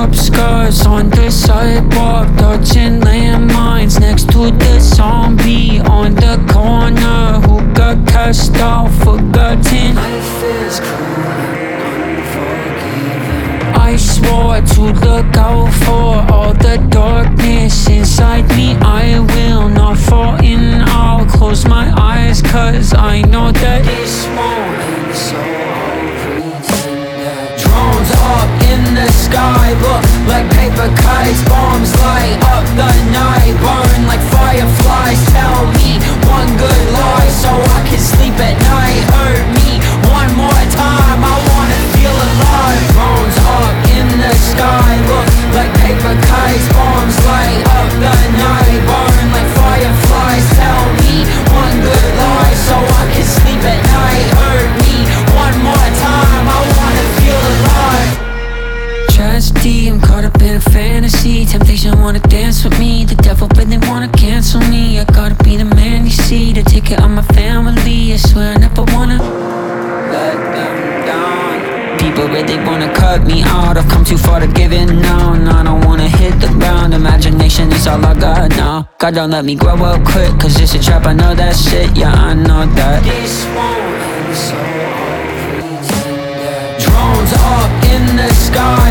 up skirts on the sidewalk, dodging landmines next to the zombie on the corner who got cast out, forgotten. Life is cool and unforgiving. I swore to look out for all the darkness inside me. I will not fall in. I'll close my eyes, cause I know that this won't end, so I'll pretend that. Drones up in the sky look like paper kites. Bombs light up the night, burn like fireflies. Tell me one good lie so I can sleep at night. Hurt me one more time, I wanna feel alive. Drones up in the sky look like paper kites. Bombs light up the night, burn like fireflies. Tell me one good lie so I can sleep at night. Hurt me one more time, I wanna feel alive. Tragedy, I'm caught up in a fantasy. Temptation wanna dance with me. The devil really wanna cancel me. I gotta be the man you see, to take care of my family. I swear I never wanna let them down. People really wanna cut me out. I've come too far to give in now. I don't wanna hit the ground. Imagination is all I got now. God don't let me grow up quick, cause it's a trap, I know that shit. Yeah, I know that this won't end, so I'll pretend that. Drones up in the sky